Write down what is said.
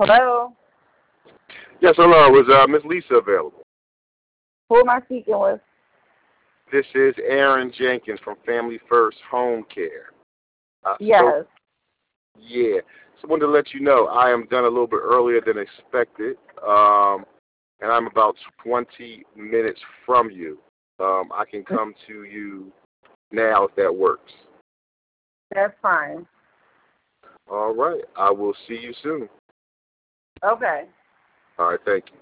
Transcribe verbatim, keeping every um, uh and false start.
Hello? Yes, hello. Is uh, Miss Lisa available? Who am I speaking with? This is Aaron Jenkins from Family First Home Care. Uh, Yes. so, yeah. So I wanted to let you know I am done a little bit earlier than expected, um, and I'm about twenty minutes from you. Um, I can come to you now if that works. That's fine. All right. I will see you soon. Okay. All right. Thank you.